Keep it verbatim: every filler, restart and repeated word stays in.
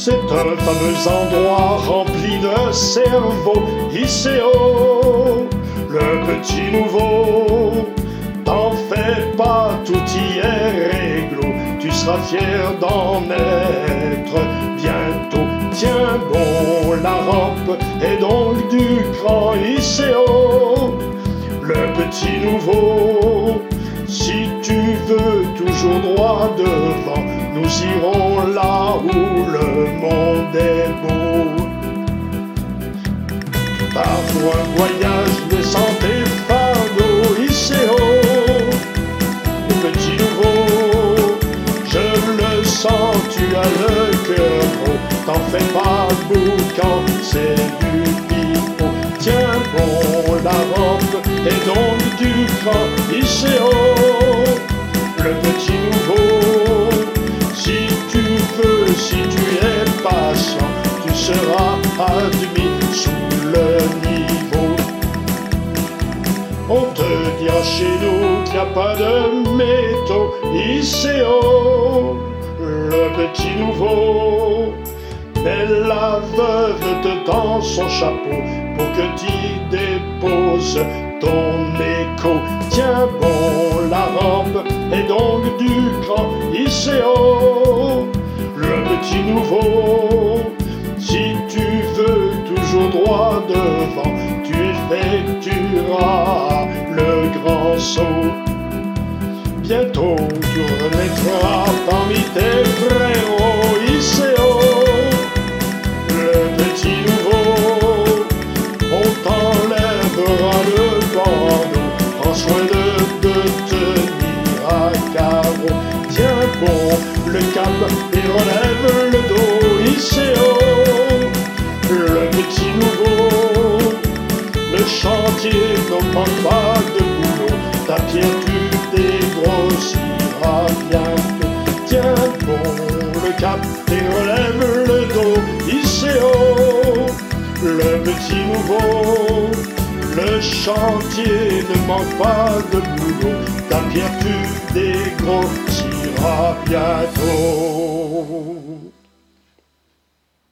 C'est un fameux endroit rempli de cerveaux, hissé haut, le petit nouveau. T'en fais pas, tout y est réglo, tu seras fier d'en être bientôt. Tiens bon, la rampe est donc du cran hissé haut, le petit nouveau. Si tu veux toujours droit devant, nous irons là où le monde est beau. Pars pour un voyage, descends tes fardeaux, hissé haut, le petit nouveau. Je le sens, tu as le cœur gros, t'en fais pas le boucan, c'est du pipeau. Tiens bon, la rampe est donc du cran hissé haut, le petit nouveau. Si tu veux, si tu es patient, tu seras admis sous le niveau. On te dira chez nous qu'il n'y a pas de métaux hissé haut, le petit nouveau. Mais la veuve te tend son chapeau pour que tu déposes ton écho. Tiens bon, la rampe est donc du cran hissé haut, le petit nouveau. Si tu veux toujours droit devant, tu effectueras le grand saut. Bientôt tu renaîtras parmi tes frérots hissé haut, le petit nouveau. On t'enlèvera le bandeau, prends soin de, de tenir à carreau. Tiens bon, le cap et relève le dos hissé haut, le petit nouveau. Le chantier ne manque pas de boulot, ta pierre tu dégrossiras bientôt. Tiens bon, le cap et relève le dos hissé haut, le petit nouveau. Le chantier ne manque pas de boulot, ta pierre tu dégrossiras bientôt.